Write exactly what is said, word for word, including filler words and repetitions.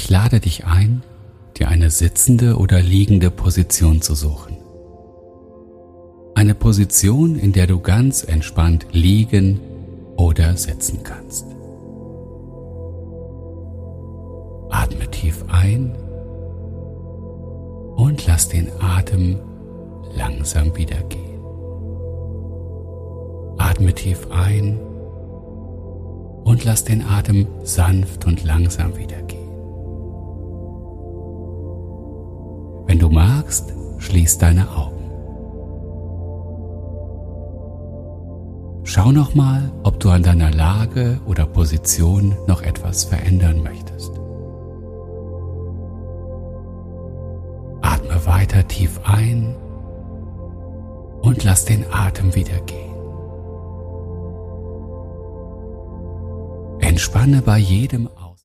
Ich lade dich ein, dir eine sitzende oder liegende Position zu suchen. Eine Position, in der du ganz entspannt liegen oder sitzen kannst. Atme tief ein und lass den Atem langsam wieder gehen. Atme tief ein und lass den Atem sanft und langsam wieder gehen. Wenn du magst, schließ deine Augen. Schau nochmal, ob du an deiner Lage oder Position noch etwas verändern möchtest. Atme weiter tief ein und lass den Atem wieder gehen. Entspanne bei jedem Atemzug